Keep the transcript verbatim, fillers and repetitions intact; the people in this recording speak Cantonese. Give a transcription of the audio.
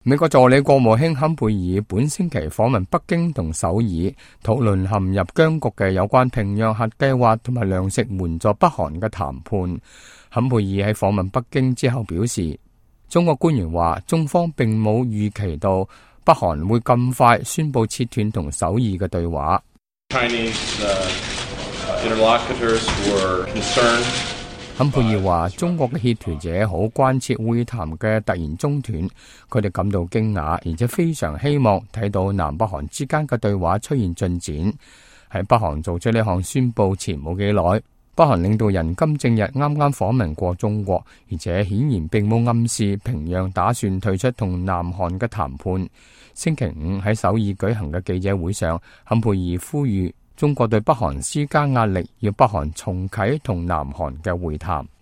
美國助理國務卿坎佩爾本星期訪問北京同首爾，討論陷入僵局嘅有關平壤核計劃同埋糧食援助北韓嘅談判。坎佩爾喺訪問北京之後表示，中國官員話中方並冇預期到北韓會咁快宣布切斷同首爾嘅對話。 Chinese, uh, interlocutors were concerned. 坎佩爾話中國嘅協調者好關切會談嘅突然中斷，佢哋感到驚訝，而且非常希望睇到南北韓之間嘅對話出現進展。喺北韓做出呢項宣布前冇幾耐，北韓領導人金正日啱啱訪問過中國，而且顯然並冇暗示平壤打算退出同南韓嘅談判。星期五喺首爾舉行嘅記者會上，坎佩爾呼籲中國對北韓施加壓力，要北韓重啟同南韓嘅會談。